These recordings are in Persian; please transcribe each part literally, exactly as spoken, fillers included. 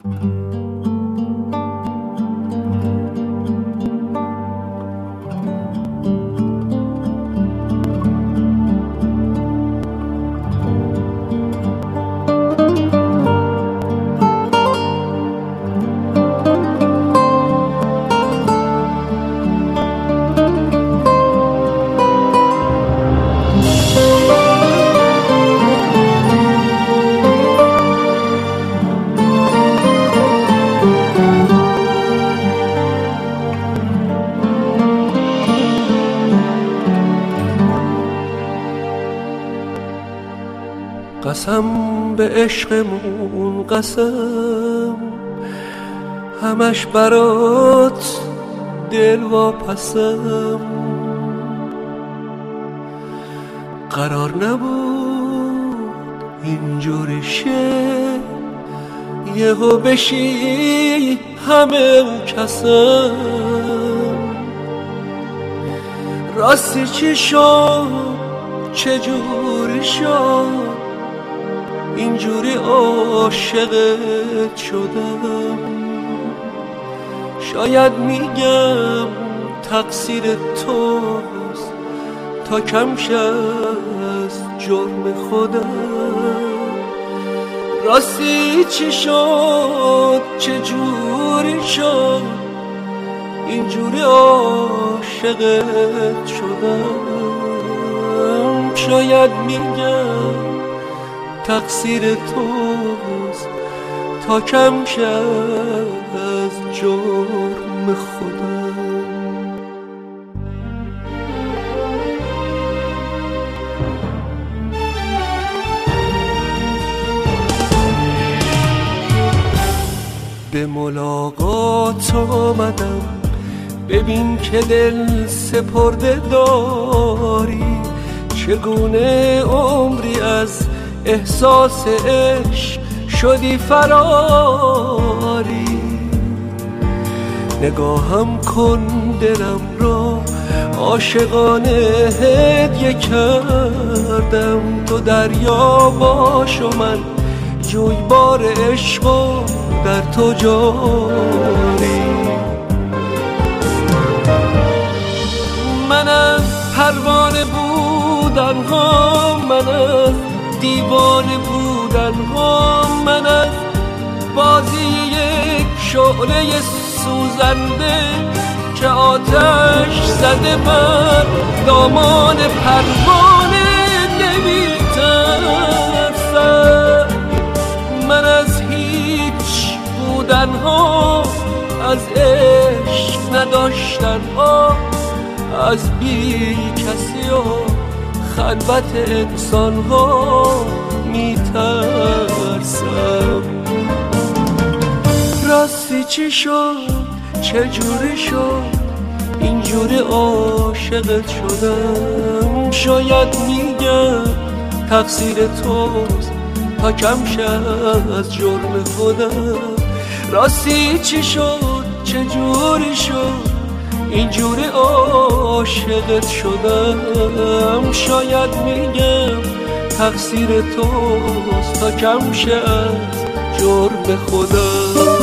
قسم به عشقمون قسم، همش برات دل واپسم. قرار نبود اینجوری شه، یهو بشی همه اون کسم. راستی چی شد چجوری شد اینجوری عاشقت شدم؟ شاید میگم تقصیر توست، تا کم شه از جرم خودم. راستی چی شد چجوری شد اینجوری عاشقت شدم؟ شاید میگم تقصیر توست، تا کم شه از جرم خودم. به ملاقات آمدم، ببین که دل سپرده داری. چگونه عمری از احساس عشق شدی فراری. نگاهم کن دلم را عاشقانه هدیه کردم. تو دریا باش و من جویبار عشق و در تو جاری. من از پروانه بودن ها، من از دیوانه بودن ها، من از بازی یک شعله سوزنده که آتش زده بر دامان پروانه نمی‌ترسم. من از هیچ بودن ها، از عشق نداشتن ها، از بی کسی و خلوت انسان ها میترسم. راستی چی شد چجوری شد اینجوری عاشقت شدم؟ شاید میگم تقصیر توست، تا کم شه از جرم خودم. راستی چی شد چجوری شد اینجوری عاشقت شدم؟ شاید میگم تقصیر توست، تا کم شه از جرم خودم.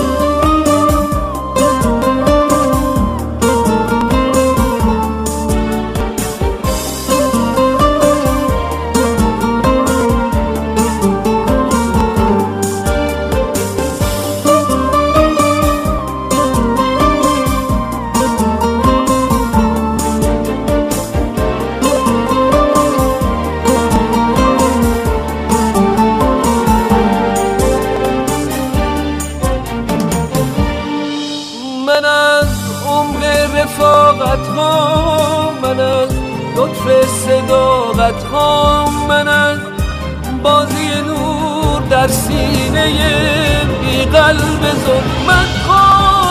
من از عمق رفاقت ها، من از لطف صداقت ها، من از بازی نور در سینه بی قلب ظلمت ها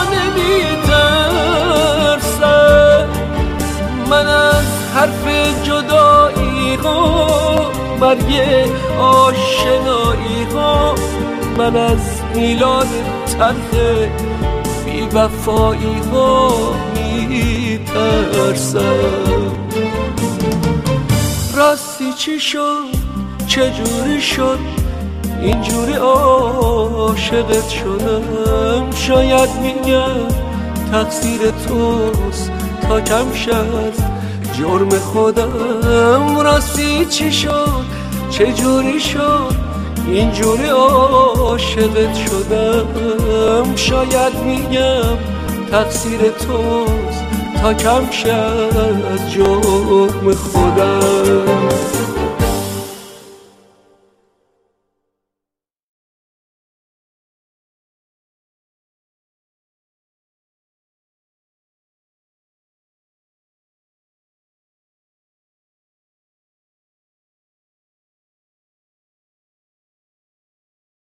نمیترسم. من از حرف جدایی ها، مرگ آشنایی ها، من از میلاد تلخ بی وفایی ها میترسم. راستی چی شد چجوری شد اینجوری عاشقت شدم. شاید میگم تقصیر توست تا کم شد جرم خودم. راستی چی شد چجوری شد اینجوری عاشقت شدم. شاید میگم تقصیر توست تا کم شد جرم خودم.